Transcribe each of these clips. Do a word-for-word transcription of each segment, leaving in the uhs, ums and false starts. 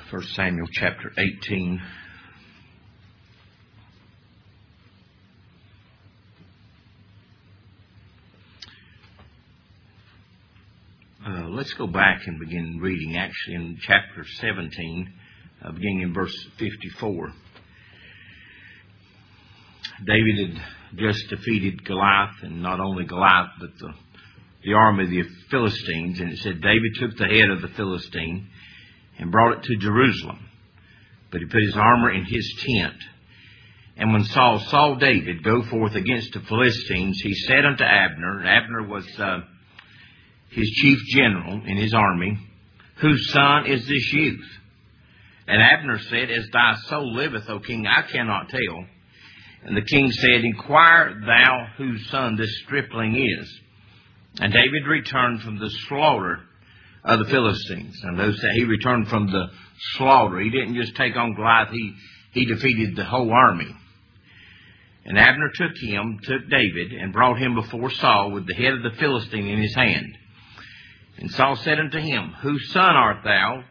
First Samuel chapter eighteen. Uh, let's go back and begin reading actually in chapter seventeen, uh, beginning in verse fifty-four. David had just defeated Goliath, and not only Goliath, but the, the army of the Philistines. And it said David took the head of the Philistine and brought it to Jerusalem. But he put his armor in his tent. And when Saul saw David go forth against the Philistines, he said unto Abner, and Abner was uh, his chief general in his army, whose son is this youth? And Abner said, As thy soul liveth, O king, I cannot tell. And the king said, Inquire thou whose son this stripling is. And David returned from the slaughter of the Philistines. And those say he returned from the slaughter. He didn't just take on Goliath, he, he defeated the whole army. And Abner took him, took David, and brought him before Saul with the head of the Philistine in his hand. And Saul said unto him, Whose son art thou,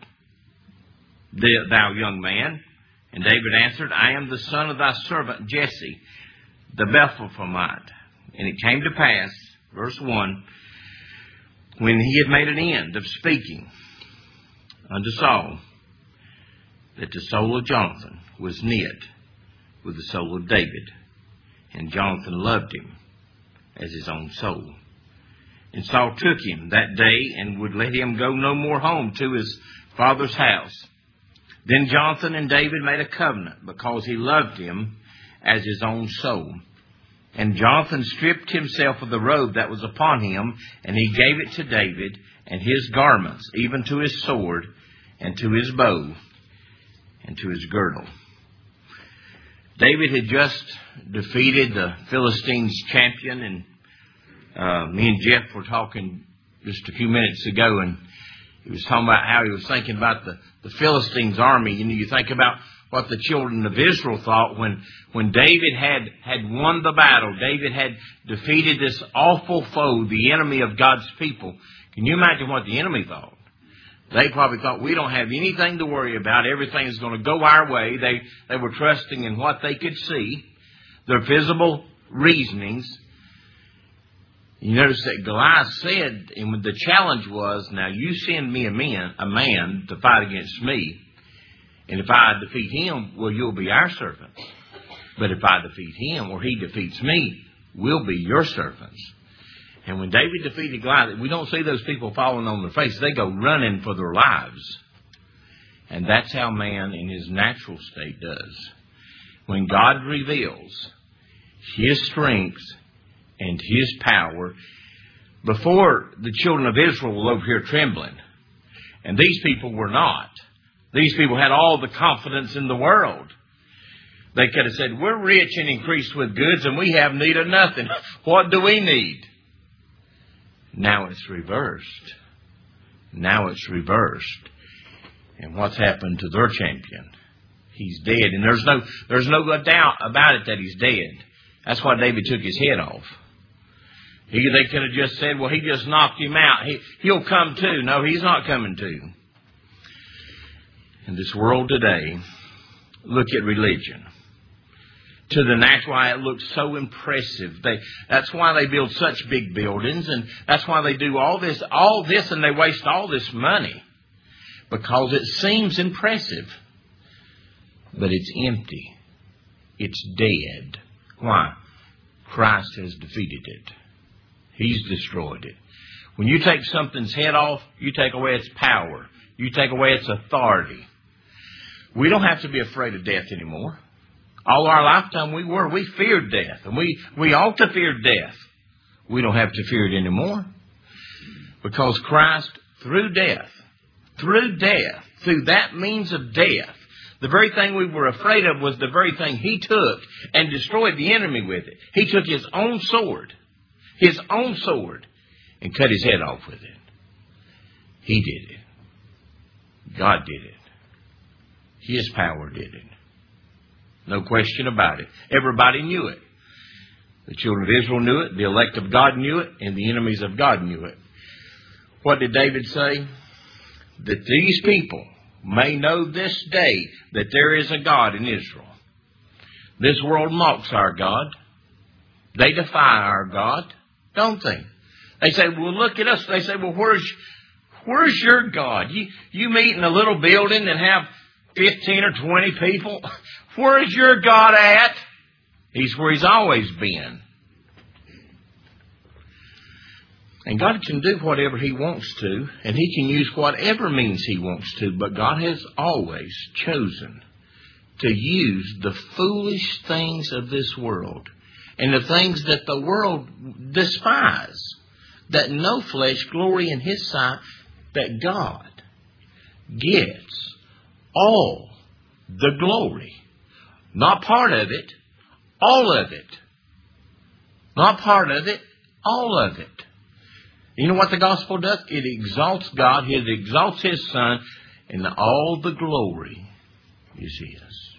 thou young man? And David answered, I am the son of thy servant Jesse, the Bethlehemite. And it came to pass, verse one, when he had made an end of speaking unto Saul, that the soul of Jonathan was knit with the soul of David, and Jonathan loved him as his own soul. And Saul took him that day and would let him go no more home to his father's house. Then Jonathan and David made a covenant because he loved him as his own soul. And Jonathan stripped himself of the robe that was upon him, and he gave it to David, and his garments, even to his sword, and to his bow, and to his girdle. David had just defeated the Philistines' champion, and uh, me and Jeff were talking just a few minutes ago, and he was talking about how he was thinking about the, the Philistines' army. You know, you think about what the children of Israel thought when, when David had, had won the battle. David had defeated this awful foe, the enemy of God's people. Can you imagine what the enemy thought? They probably thought, we don't have anything to worry about. Everything is going to go our way. They, they were trusting in what they could see, their visible reasonings. You notice that Goliath said, and the challenge was, now you send me a man, a man to fight against me. And if I defeat him, well, you'll be our servant. But if I defeat him or he defeats me, we'll be your servants. And when David defeated Goliath, we don't see those people falling on their face. They go running for their lives. And that's how man in his natural state does. When God reveals his strength and his power, before the children of Israel were over here trembling. And these people were not. These people had all the confidence in the world. They could have said, we're rich and increased with goods and we have need of nothing. What do we need? Now it's reversed. Now it's reversed. And what's happened to their champion? He's dead. And there's no, there's no doubt about it that he's dead. That's why David took his head off. He, they could have just said, well, he just knocked him out. He, he'll come too. No, he's not coming too. In this world today, look at religion. To the natural eye, it looks so impressive. They, that's why they build such big buildings, and that's why they do all this, all this, and they waste all this money. Because it seems impressive. But it's empty. It's dead. Why? Christ has defeated it. He's destroyed it. When you take something's head off, you take away its power. You take away its authority. We don't have to be afraid of death anymore. All our lifetime we were. We feared death. And we, we ought to fear death. We don't have to fear it anymore. Because Christ, through death, through death, through that means of death, the very thing we were afraid of was the very thing He took and destroyed the enemy with it. He took His own sword, His own sword, and cut His head off with it. He did it. God did it. His power did it. No question about it. Everybody knew it. The children of Israel knew it. The elect of God knew it. And the enemies of God knew it. What did David say? That these people may know this day that there is a God in Israel. This world mocks our God. They defy our God, don't they? They say, well, look at us. They say, well, where's, where's your God? You, you meet in a little building and have fifteen or twenty people. Where's your God at? He's where He's always been. And God can do whatever He wants to, and He can use whatever means He wants to, but God has always chosen to use the foolish things of this world and the things that the world despise, that no flesh glory in His sight, that God gets all the glory. Not part of it, all of it. Not part of it, all of it. You know what the gospel does? It exalts God, it exalts His Son, and all the glory is His.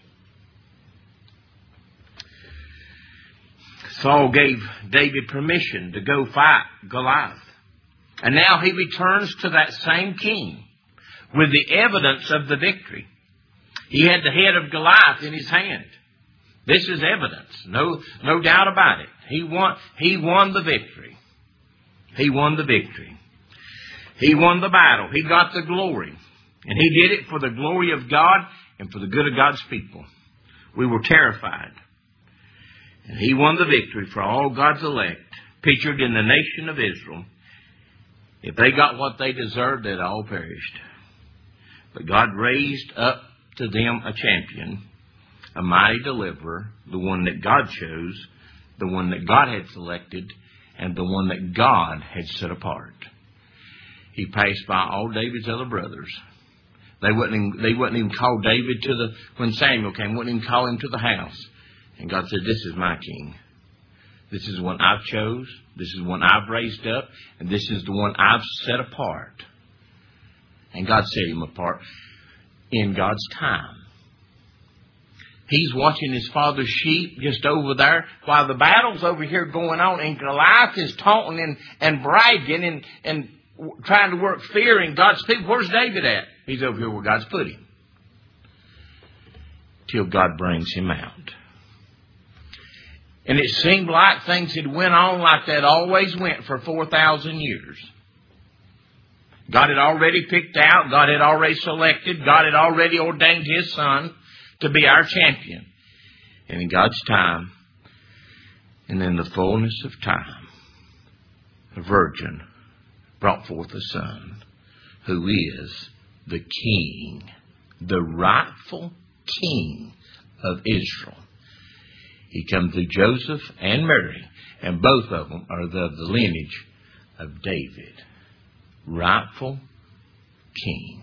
Saul gave David permission to go fight Goliath. And now he returns to that same king with the evidence of the victory. He had the head of Goliath in his hand. This is evidence. No, no doubt about it. He won, he won the victory. He won the victory. He won the battle. He got the glory. And he did it for the glory of God and for the good of God's people. We were terrified. And he won the victory for all God's elect, pictured in the nation of Israel. If they got what they deserved, they'd all perished. But God raised up to them a champion, a mighty deliverer, the one that God chose, the one that God had selected, and the one that God had set apart. He passed by all David's other brothers. They wouldn't even, they wouldn't even call David to the, when Samuel came, wouldn't even call him to the house. And God said, this is my king. This is the one I've chose. This is the one I've raised up. And this is the one I've set apart. And God set him apart in God's time. He's watching his father's sheep just over there while the battle's over here going on. And Goliath is taunting and, and bragging and, and trying to work fear in God's people. Where's David at? He's over here where God's put him. Till God brings him out. And it seemed like things had went on like that always went for four thousand years. God had already picked out, God had already selected, God had already ordained His Son to be our champion. And in God's time, and in the fullness of time, a virgin brought forth a Son who is the King, the rightful King of Israel. He come through Joseph and Mary, and both of them are of the, the lineage of David. Rightful King.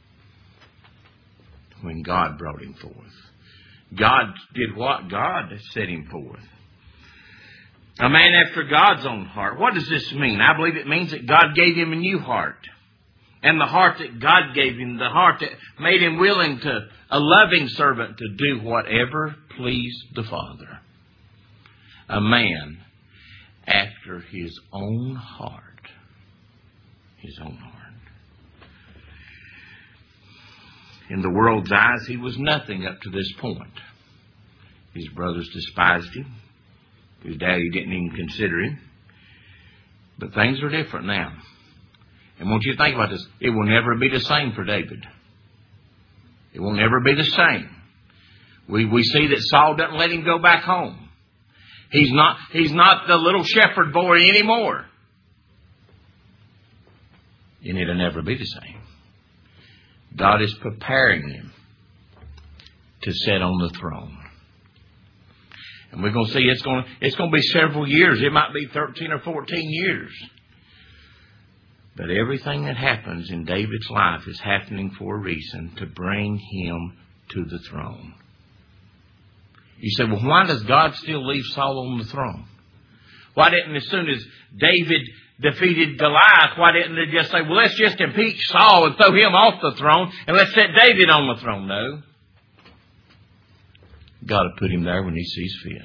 When God brought him forth. God did what? God set him forth. A man after God's own heart. What does this mean? I believe it means that God gave him a new heart. And the heart that God gave him, the heart that made him willing to, a loving servant to do whatever pleased the Father. A man after His own heart. His own heart. In the world's eyes, he was nothing up to this point. His brothers despised him. His daddy didn't even consider him. But things are different now. And won't you think about this? It will never be the same for David. It will never be the same. We we see that Saul doesn't let him go back home. He's not, he's not the little shepherd boy anymore. And it'll never be the same. God is preparing him to sit on the throne. And we're going to see it's going to, it's going to be several years. It might be thirteen or fourteen years. But everything that happens in David's life is happening for a reason, to bring him to the throne. You say, well, why does God still leave Saul on the throne? Why didn't, as soon as David defeated Goliath, why didn't they just say, well, let's just impeach Saul and throw him off the throne and let's set David on the throne? No. God will put him there when He sees fit.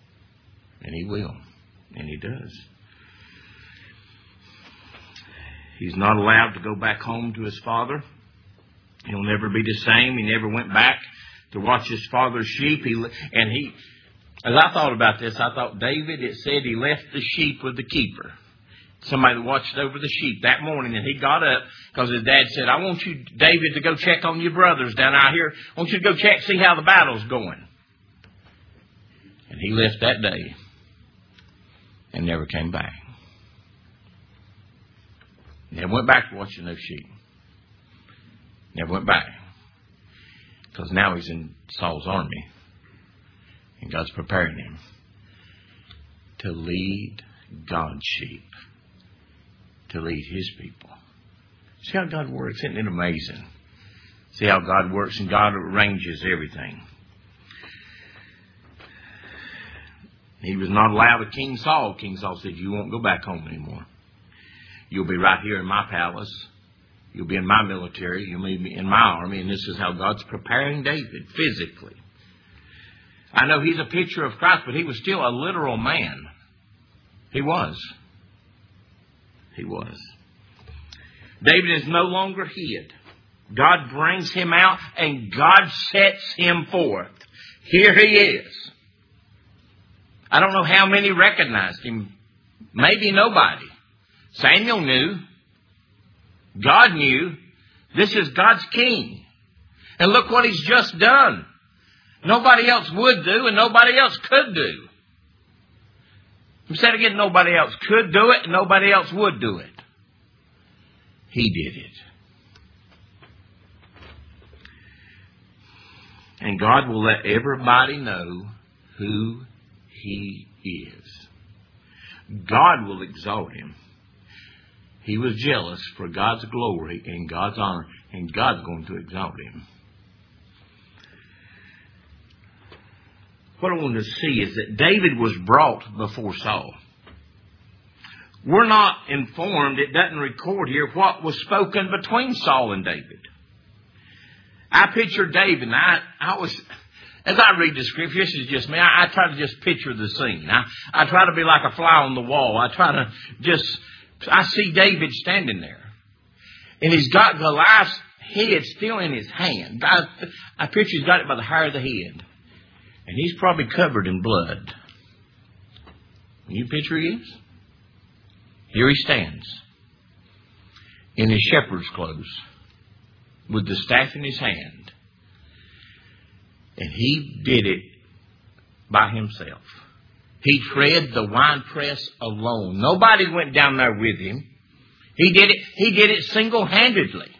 And He will. And He does. He's not allowed to go back home to his father. He'll never be the same. He never went back to watch his father's sheep. He, and he, as I thought about this, I thought David, it said he left the sheep with the keeper. Somebody that watched over the sheep that morning, and he got up because his dad said, I want you, David, to go check on your brothers down out here. I want you to go check, see how the battle's going. And he left that day and never came back. Never went back to watching those sheep. Never went back. Because now he's in Saul's army. And God's preparing him to lead God's sheep. To lead His people. See how God works? Isn't it amazing? See how God works, and God arranges everything. He was not allowed to King Saul. King Saul said, you won't go back home anymore. You'll be right here in my palace. You'll be in my military. You'll be in my army. And this is how God's preparing David physically. I know he's a picture of Christ, but he was still a literal man. He was. He was. David is no longer hid. God brings him out and God sets him forth. Here he is. I don't know how many recognized him. Maybe nobody. Samuel knew. God knew. This is God's king. And look what he's just done. Nobody else would do and nobody else could do. Instead of getting nobody else could do it and nobody else would do it. He did it. And God will let everybody know who He is. God will exalt him. He was jealous for God's glory and God's honor, and God's going to exalt him. What I want to see is that David was brought before Saul. We're not informed, it doesn't record here, what was spoken between Saul and David. I picture David, and I, I was, as I read the scripture, this is just me, I, I try to just picture the scene. I, I try to be like a fly on the wall. I try to just, I see David standing there. And he's got Goliath's head still in his hand. I, I picture he's got it by the hair of the head. And he's probably covered in blood. You picture he is? Here he stands. In his shepherd's clothes. With the staff in his hand. And he did it by himself. He tread the winepress alone. Nobody went down there with him. He did it, he did it single-handedly.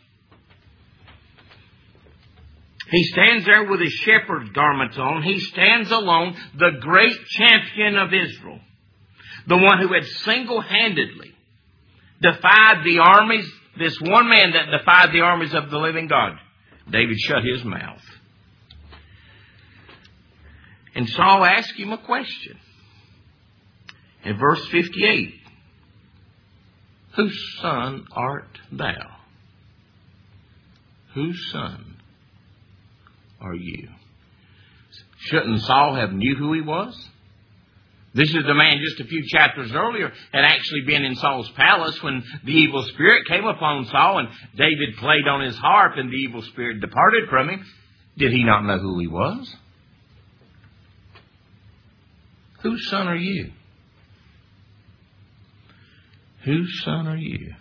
He stands there with his shepherd's garments on. He stands alone, the great champion of Israel. The one who had single-handedly defied the armies. This one man that defied the armies of the living God. David shut his mouth. And Saul asked him a question. In verse fifty-eight. Whose son art thou? Whose son are you? Shouldn't Saul have knew who he was? This is the man just a few chapters earlier had actually been in Saul's palace when the evil spirit came upon Saul and David played on his harp and the evil spirit departed from him. Did he not know who he was? Whose son are you? Whose son are you?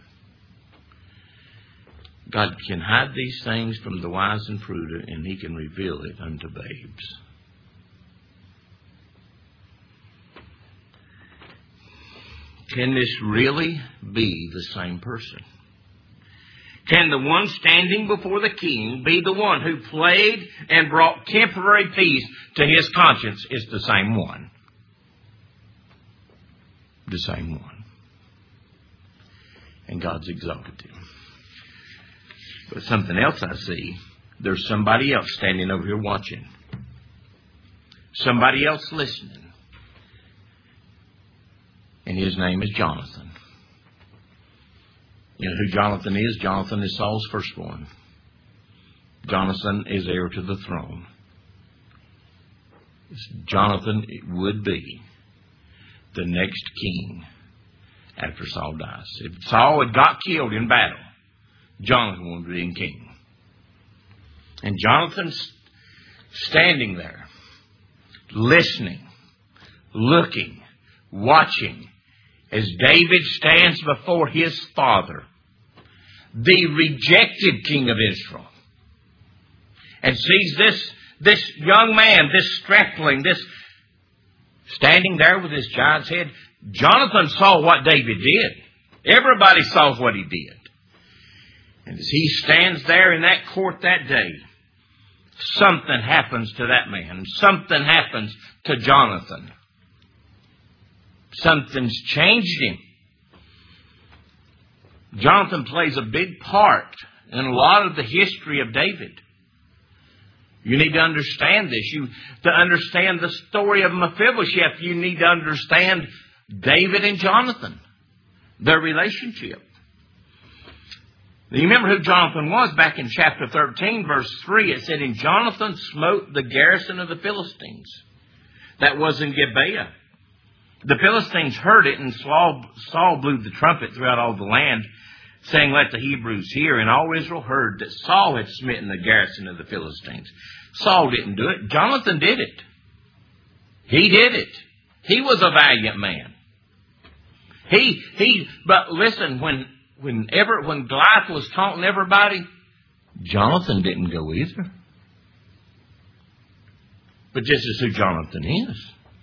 God can hide these things from the wise and prudent, and He can reveal it unto babes. Can this really be the same person? Can the one standing before the king be the one who played and brought temporary peace to his conscience? It's the same one. The same one. And God's exalted him. But something else I see, there's somebody else standing over here watching. Somebody else listening. And his name is Jonathan. You know who Jonathan is? Jonathan is Saul's firstborn. Jonathan is heir to the throne. Jonathan would be the next king. after Saul dies. If Saul had got killed in battle, Jonathan would have been king. And Jonathan's standing there, listening, looking, watching, as David stands before his father, the rejected king of Israel, and sees this, this young man, this stripling, this standing there with his giant's head. Jonathan saw what David did. Everybody saw what he did. And as he stands there in that court that day, something happens to that man. Something happens to Jonathan. Something's changed him. Jonathan plays a big part in a lot of the history of David. You need to understand this. You to understand the story of Mephibosheth, you need to understand David and Jonathan, their relationship. You remember who Jonathan was back in chapter thirteen, verse three. It said, "And Jonathan smote the garrison of the Philistines that was in Gibeah. The Philistines heard it, and Saul, Saul blew the trumpet throughout all the land, saying, 'Let the Hebrews hear.' And all Israel heard that Saul had smitten the garrison of the Philistines." Saul didn't do it. Jonathan did it. He did it. He was a valiant man. He, he, but listen, when, whenever, when Goliath was taunting everybody, Jonathan didn't go either. But this is who Jonathan is.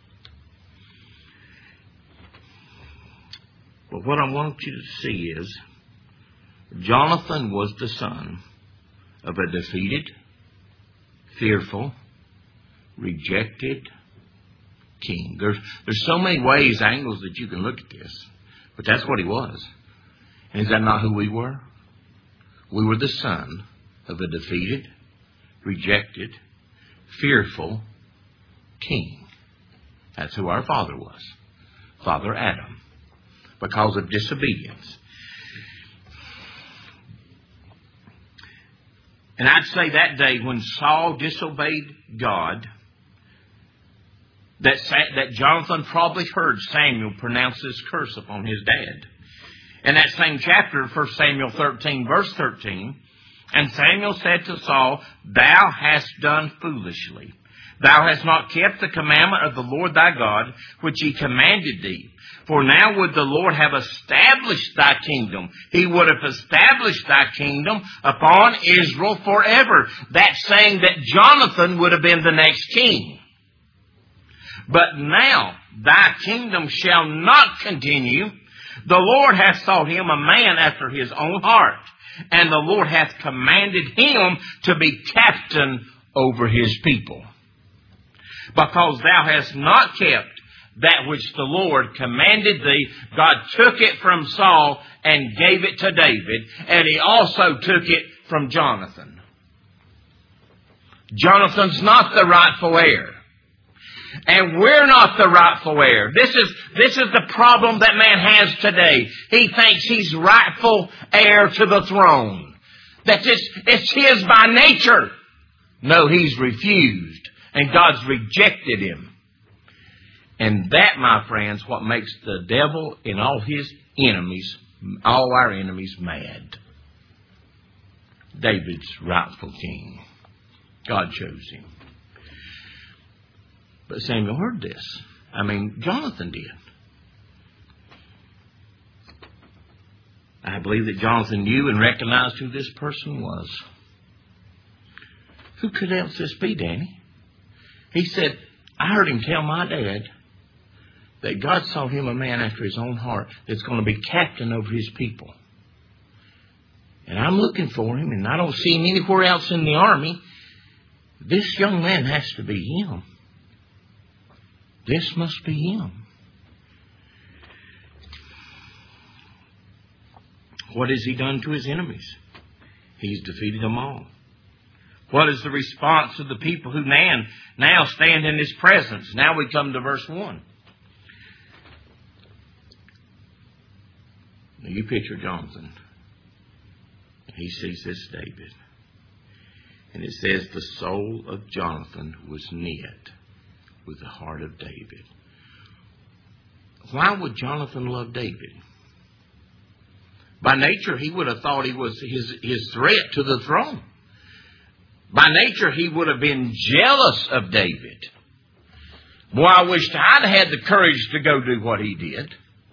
But what I want you to see is, Jonathan was the son of a defeated, fearful, rejected king. There's, there's so many ways, angles that you can look at this. But that's what he was. And is that not who we were? We were the son of a defeated, rejected, fearful king. That's who our father was. Father Adam. Because of disobedience. And I'd say that day when Saul disobeyed God, that, that Jonathan probably heard Samuel pronounce this curse upon his dad. In that same chapter, First Samuel thirteen, verse thirteen, "And Samuel said to Saul, 'Thou hast done foolishly. Thou hast not kept the commandment of the Lord thy God, which he commanded thee. For now would the Lord have established thy kingdom. He would have established thy kingdom upon Israel forever.'" That's saying that Jonathan would have been the next king. "But now thy kingdom shall not continue. The Lord hath sought him a man after his own heart, and the Lord hath commanded him to be captain over his people. Because thou hast not kept that which the Lord commanded thee." God took it from Saul and gave it to David, and he also took it from Jonathan. Jonathan's not the rightful heir. And we're not the rightful heir. This is, this is the problem that man has today. He thinks he's rightful heir to the throne. That it's, it's his by nature. No, he's refused. And God's rejected him. And that, my friends, what makes the devil and all his enemies, all our enemies, mad. David's rightful king. God chose him. But Samuel heard this. I mean, Jonathan did. I believe that Jonathan knew and recognized who this person was. Who could else this be, Danny? He said, "I heard him tell my dad that God saw him a man after his own heart that's going to be captain over his people. And I'm looking for him, and I don't see him anywhere else in the army. This young man has to be him. This must be him." What has he done to his enemies? He's defeated them all. What is the response of the people who now, now stand in his presence? Now we come to verse one. Now you picture Jonathan. He sees this David. And it says the soul of Jonathan was knit with the heart of David. Why would Jonathan love David? By nature, he would have thought he was his, his threat to the throne. By nature, he would have been jealous of David. Boy, I wished I'd had the courage to go do what he did.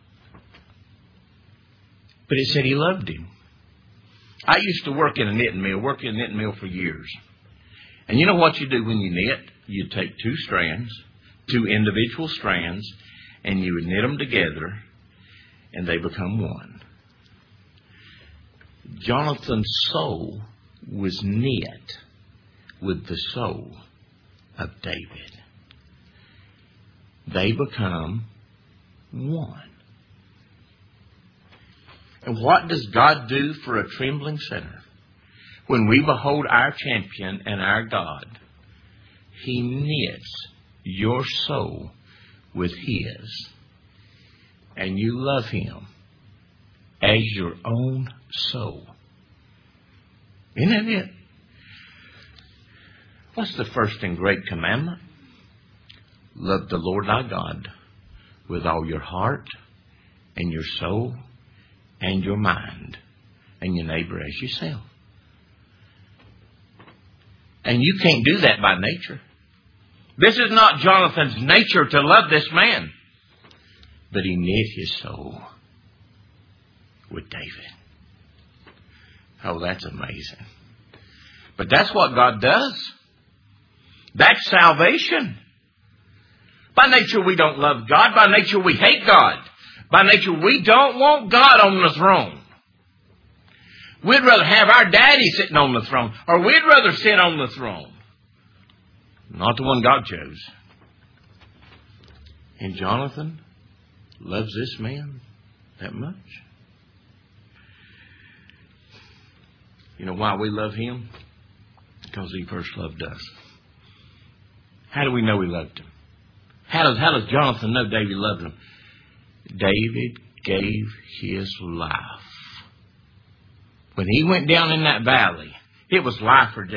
But it said he loved him. I used to work in a knitting mill, work in a knitting mill for years. And you know what you do when you knit? You take two strands, two individual strands, and you would knit them together, and they become one. Jonathan's soul was knit with the soul of David. They become one. And what does God do for a trembling sinner? When we behold our champion and our God, He knits your soul with His. And you love Him as your own soul. Isn't that it? What's the first and great commandment? Love the Lord thy God with all your heart and your soul and your mind, and your neighbor as yourself. And you can't do that by nature. This is not Jonathan's nature to love this man. But he knit his soul with David. Oh, that's amazing. But that's what God does. That's salvation. By nature, we don't love God. By nature, we hate God. By nature, we don't want God on the throne. We'd rather have our daddy sitting on the throne, or we'd rather sit on the throne. Not the one God chose. And Jonathan loves this man that much. You know why we love him? Because he first loved us. How do we know he loved him? How does, how does Jonathan know David loved him? David gave his life. When he went down in that valley, it was life or death.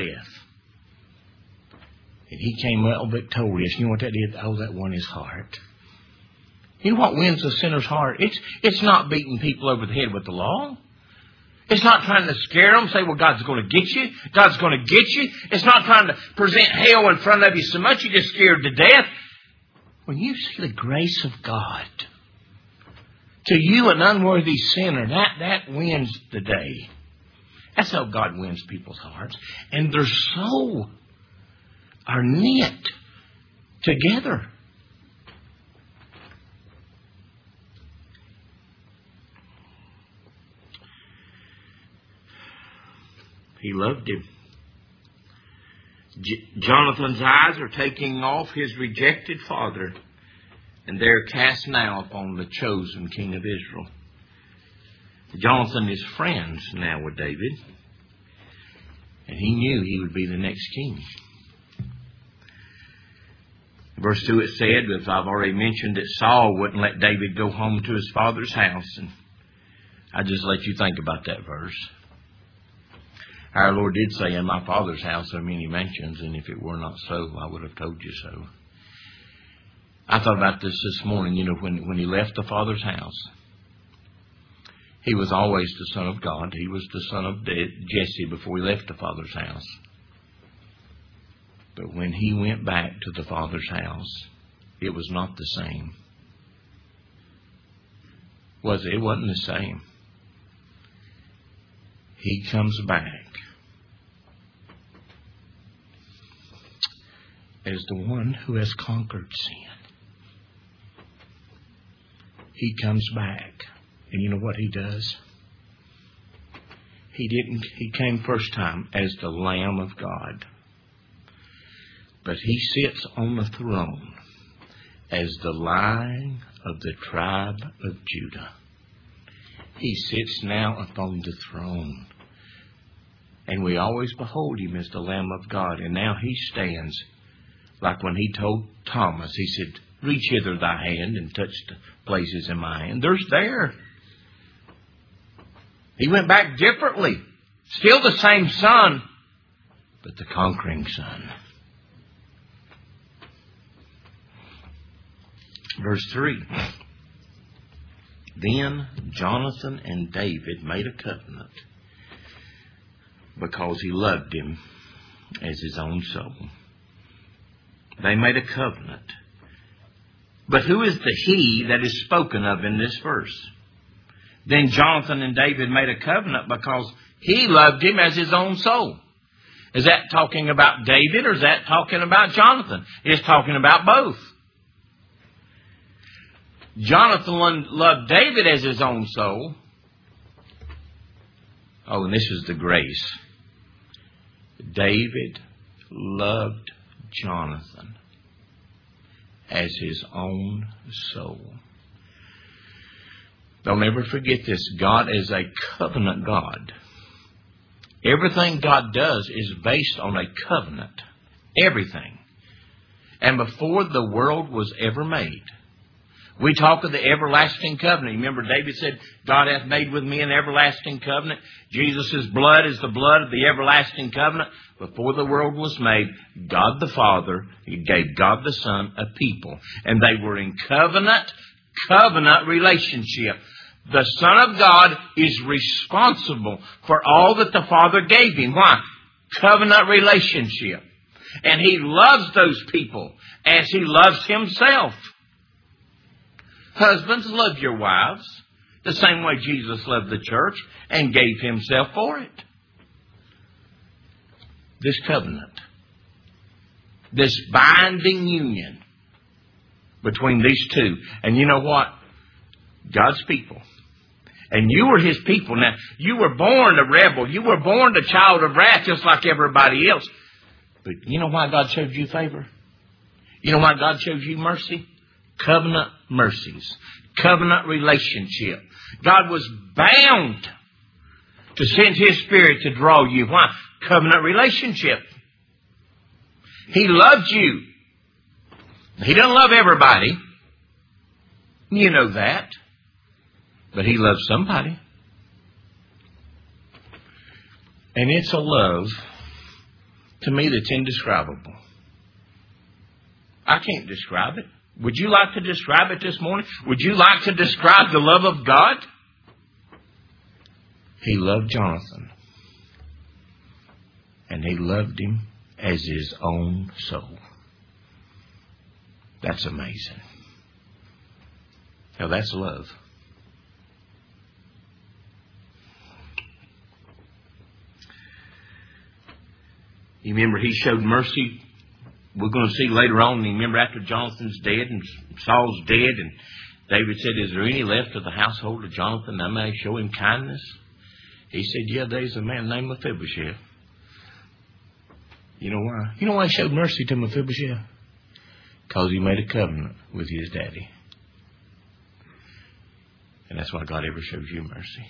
And he came out victorious. You know what that did? Oh, that won his heart. You know what wins the sinner's heart? It's, it's not beating people over the head with the law. It's not trying to scare them, say, well, God's going to get you. God's going to get you. It's not trying to present hell in front of you so much you're just scared to death. When you see the grace of God to you, an unworthy sinner, that, that wins the day. That's how God wins people's hearts. And their soul are knit together. He loved him. J- Jonathan's eyes are taking off his rejected father, and they're cast now upon the chosen king of Israel. Jonathan is friends now with David, and he knew he would be the next king. Verse two, it said, as I've already mentioned, that Saul wouldn't let David go home to his father's house. And I just let you think about that verse. Our Lord did say, in my Father's house are many mansions, and if it were not so, I would have told you so. I thought about this this morning, you know, when, when he left the Father's house. He was always the Son of God. He was the son of Jesse before he left the Father's house. But when he went back to the Father's house, it was not the same. Was it? It wasn't the same. He comes back as the one who has conquered sin. He comes back. And you know what he does? He didn't, he came first time as the Lamb of God. But he sits on the throne as the Lion of the tribe of Judah. He sits now upon the throne. And we always behold him as the Lamb of God. And now he stands like when he told Thomas, he said, reach hither thy hand and touch the places in my hand. There's there. He went back differently. Still the same Son, but the conquering Son. Verse three. Then Jonathan and David made a covenant because he loved him as his own soul. They made a covenant. But who is the he that is spoken of in this verse? Then Jonathan and David made a covenant because he loved him as his own soul. Is that talking about David or is that talking about Jonathan? It's talking about both. Jonathan loved David as his own soul. Oh, and this is the grace. David loved Jonathan as his own soul. Don't ever forget this. God is a covenant God. Everything God does is based on a covenant. Everything. And before the world was ever made, we talk of the everlasting covenant. Remember, David said, God hath made with me an everlasting covenant. Jesus' blood is the blood of the everlasting covenant. Before the world was made, God the Father gave God the Son a people. And they were in covenant, covenant relationship. The Son of God is responsible for all that the Father gave him. Why? Covenant relationship. And he loves those people as he loves himself. Husbands, love your wives the same way Jesus loved the church and gave himself for it. This covenant, this binding union between these two. And you know what? God's people. And you were his people. Now, you were born a rebel. You were born a child of wrath just like everybody else. But you know why God showed you favor? You know why God showed you mercy? Covenant mercies. Covenant relationship. God was bound to send his Spirit to draw you. Why? Covenant relationship. He loved you. He doesn't love everybody. You know that. But he loves somebody. And it's a love, to me, that's indescribable. I can't describe it. Would you like to describe it this morning? Would you like to describe the love of God? He loved Jonathan. And he loved him as his own soul. That's amazing. Now that's love. You remember he showed mercy. We're going to see later on. You remember after Jonathan's dead and Saul's dead, and David said, "Is there any left of the household of Jonathan that I may show him kindness?" He said, "Yeah, there's a man named Mephibosheth." You know why? You know why he showed mercy to Mephibosheth? Because he made a covenant with his daddy. And that's why God ever shows you mercy.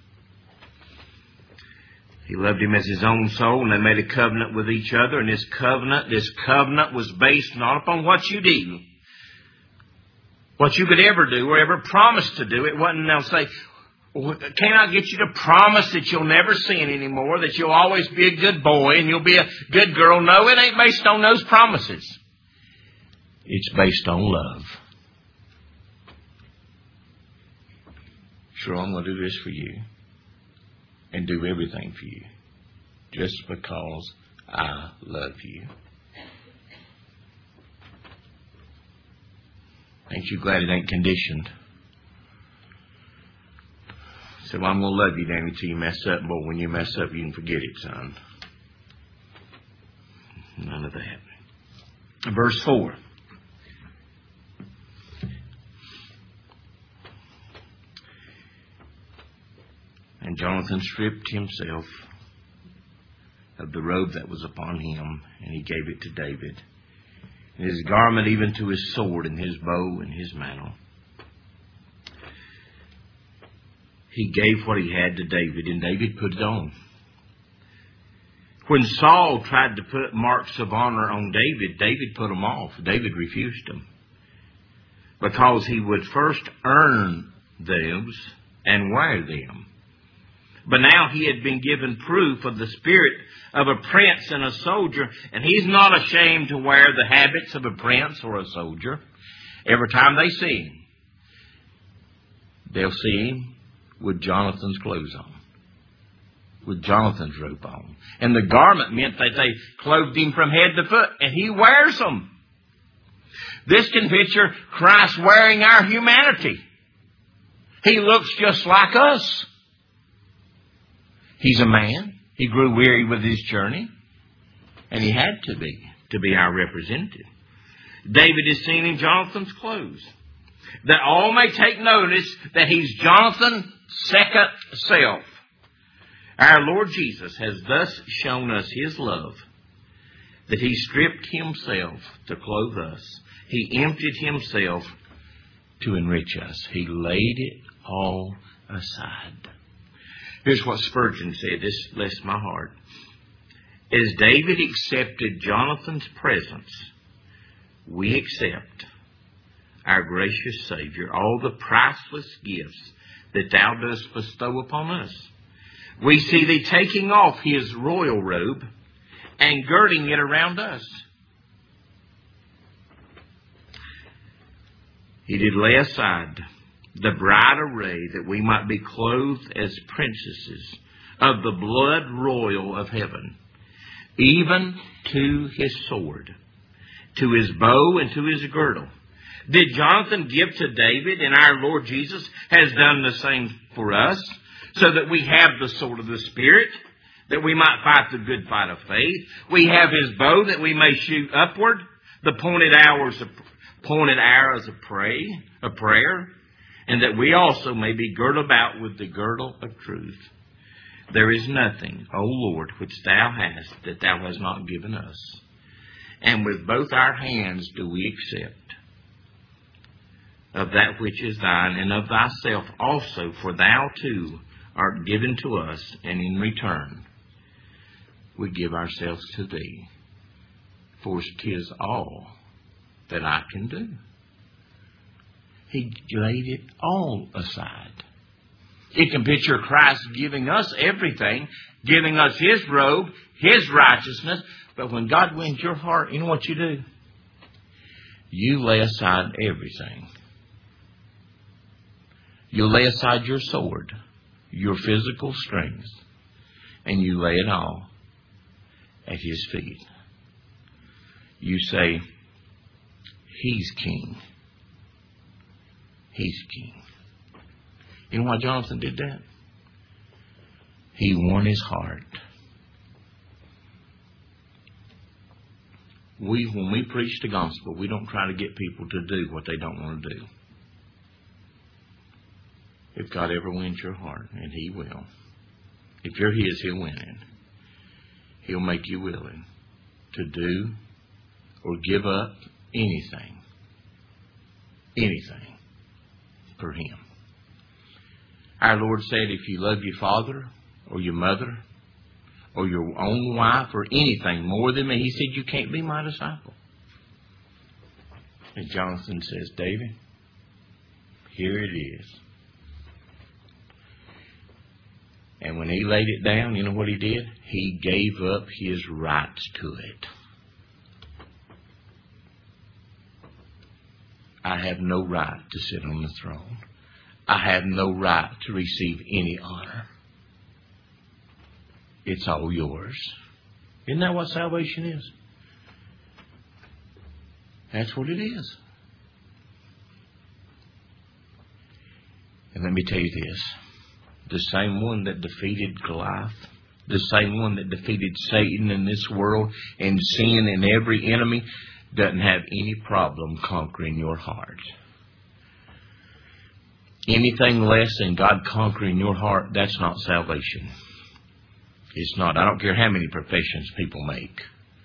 He loved him as his own soul, and they made a covenant with each other. And this covenant, this covenant was based not upon what you did, what you could ever do or ever promise to do. It wasn't, they'll say, "Can I get you to promise that you'll never sin anymore, that you'll always be a good boy and you'll be a good girl?" No, it ain't based on those promises. It's based on love. Sure, I'm going to do this for you and do everything for you just because I love you. Ain't you glad it ain't conditioned? So I'm going to love you, Danny, till you mess up. But when you mess up, you can forget it, son. None of that. Verse four. And Jonathan stripped himself of the robe that was upon him, and he gave it to David, and his garment, even to his sword, and his bow, and his mantle. He gave what he had to David, and David put it on. When Saul tried to put marks of honor on David, David put them off. David refused them, because he would first earn those and wear them. But now he had been given proof of the spirit of a prince and a soldier, and he's not ashamed to wear the habits of a prince or a soldier every time they see him. they'll see him with Jonathan's clothes on, with Jonathan's robe on. And the garment meant that they clothed him from head to foot, and he wears them. This can picture Christ wearing our humanity. He looks just like us. He's a man. He grew weary with his journey, and he had to be, to be our representative. David is seen in Jonathan's clothes, that all may take notice that he's Jonathan's second self. Our Lord Jesus has thus shown us his love, that he stripped himself to clothe us. He emptied himself to enrich us. He laid it all aside. Here's what Spurgeon said. This blessed my heart. As David accepted Jonathan's presence, we accept, our gracious Savior, all the priceless gifts that thou dost bestow upon us. We see thee taking off his royal robe and girding it around us. He did lay aside the bright array that we might be clothed as princesses of the blood royal of heaven, even to his sword, to his bow, and to his girdle. Did Jonathan give to David, and our Lord Jesus has done the same for us, so that we have the sword of the Spirit, that we might fight the good fight of faith. We have his bow that we may shoot upward, the pointed arrows of, pointed arrows of pray, of prayer, and that we also may be girded about with the girdle of truth. There is nothing, O Lord, which thou hast that thou hast not given us. And with both our hands do we accept of that which is thine, and of thyself also, for thou too art given to us, and in return we give ourselves to thee. For 'tis all that I can do. He laid it all aside. It can picture Christ giving us everything, giving us his robe, his righteousness. But when God wins your heart, you know what you do? You lay aside everything. You lay aside your sword, your physical strength, and you lay it all at his feet. You say, he's king. He's king. You know why Jonathan did that? He won his heart. We, when we preach the gospel, we don't try to get people to do what they don't want to do. If God ever wins your heart, and he will, if you're his, he'll win it. He'll make you willing to do or give up anything, anything for him. Our Lord said, if you love your father or your mother or your own wife or anything more than me, he said, you can't be my disciple. And Jonathan says, David, here it is. And when he laid it down, you know what he did? He gave up his rights to it. I have no right to sit on the throne. I have no right to receive any honor. It's all yours. Isn't that what salvation is? That's what it is. And let me tell you this. The same one that defeated Goliath, the same one that defeated Satan in this world and sin and every enemy, doesn't have any problem conquering your heart. Anything less than God conquering your heart, that's not salvation. It's not. I don't care how many professions people make.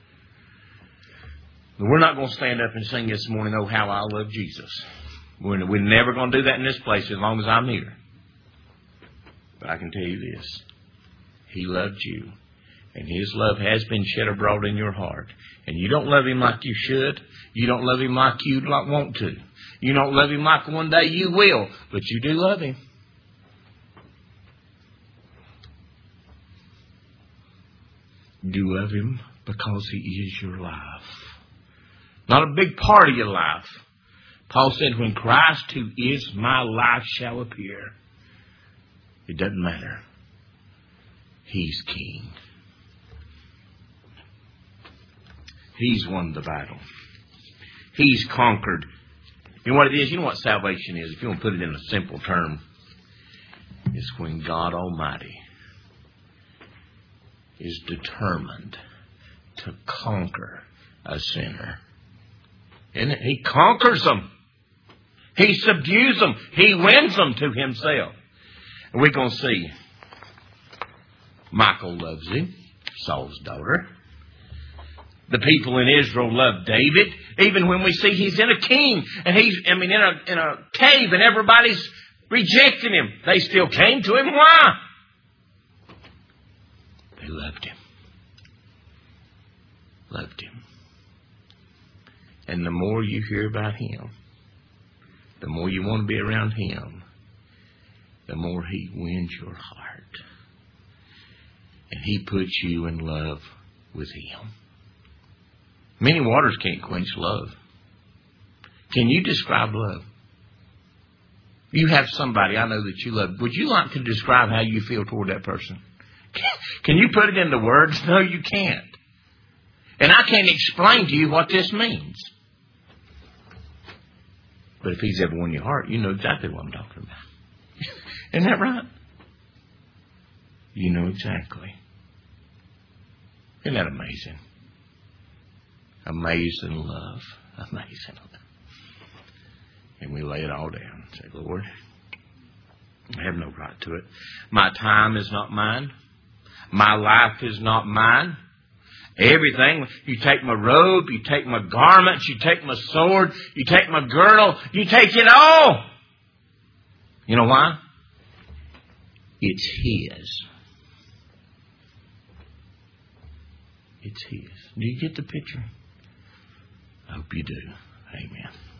We're not going to stand up and sing this morning, oh, how I love Jesus. We're, we're never going to do that in this place as long as I'm here. But I can tell you this. He loved you. And his love has been shed abroad in your heart. And you don't love him like you should. You don't love him like you'd like want to. You don't love him like one day you will. But you do love him. You love him because he is your life. Not a big part of your life, Paul said, when Christ, who is my life, shall appear, it doesn't matter. He's king. He's won the battle. He's conquered. You know what it is? You know what salvation is? If you want to put it in a simple term, it's when God Almighty is determined to conquer a sinner. And He conquers them. He subdues them. He wins them to Himself. And we're going to see Michal loves him, Saul's daughter. The people in Israel love David. Even when we see he's in a king and he's, I mean, in a, in a cave and everybody's rejecting him, they still came to him. Why? They loved him. Loved him. And the more you hear about him, the more you want to be around him, the more he wins your heart. And he puts you in love with him. Many waters can't quench love. Can you describe love? You have somebody I know that you love. Would you like to describe how you feel toward that person? Can you put it into words? No, you can't. And I can't explain to you what this means. But if he's ever won your heart, you know exactly what I'm talking about. Isn't that right? You know exactly. Isn't that amazing? Amazing love. Amazing love. And we lay it all down and say, Lord, I have no right to it. My time is not mine. My life is not mine. Everything. You take my robe, you take my garments, you take my sword, you take my girdle, you take it all. You know why? It's His. It's His. Do you get the picture? I hope you do. Amen.